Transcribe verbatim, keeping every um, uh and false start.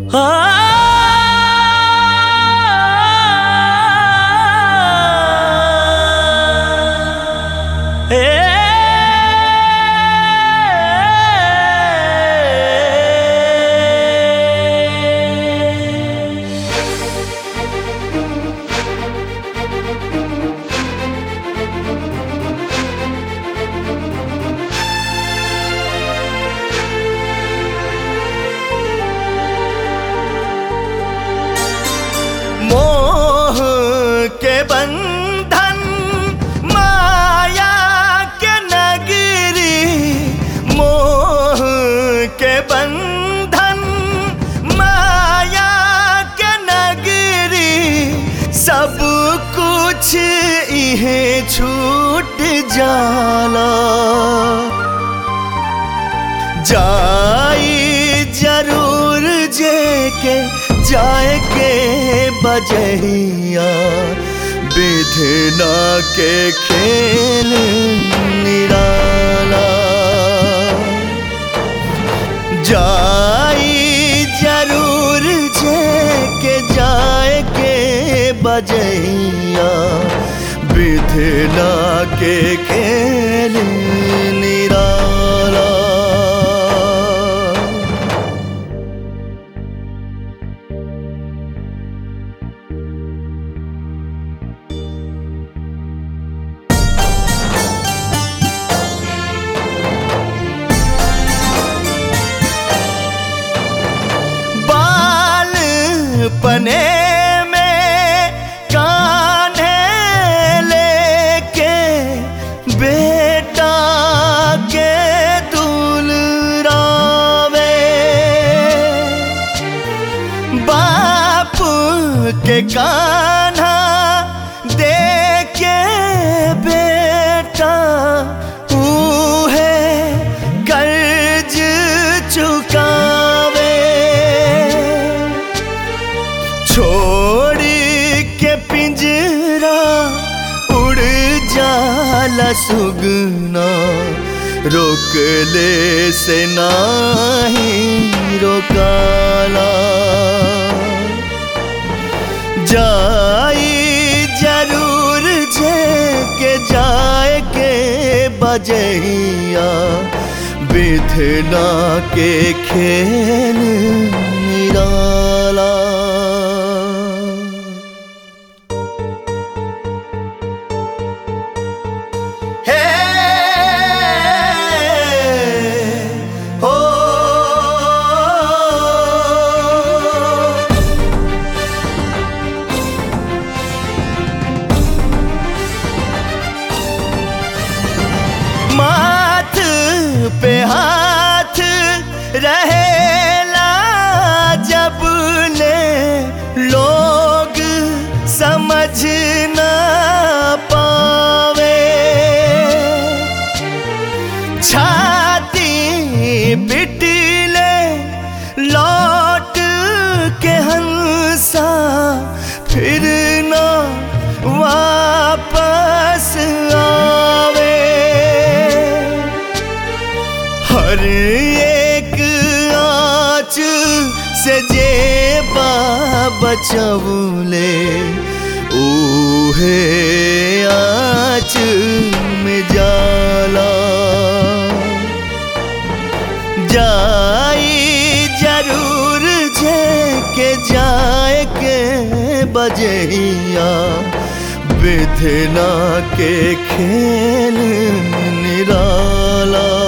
के बंधन माया के नगरी, मोह के बंधन माया के नगरी, सब कुछ इहें छूट जाला। जाई जरूर जे के जाए के बजहिया, विधना के खेल निराला। जाई जरूर जे के जाए के बजहिया, विधना के खेल निराला। पने में कान्हे लेके बेटा के दुलरावे, बाप के कान्हा देके बेटा ऊहे कर्ज चुकावे। छोड़ी के पिंजरा उड़ जाला सुगना, रोक ले से नाही रोकाला। जाई जरूर जे के जाए के बजहिया, विधना के खेल निराला। माथ पे हाथ रहेला जब ले लोग समझ ना पावे। छाती पिटले लौट के हंसा, फिर ना वापस आवे। हर एक आँच से जेबा बचवले, ऊहे आँच में जाला। जाई जरूर जे के जाए के बजहिया, विधना के खेल निराला।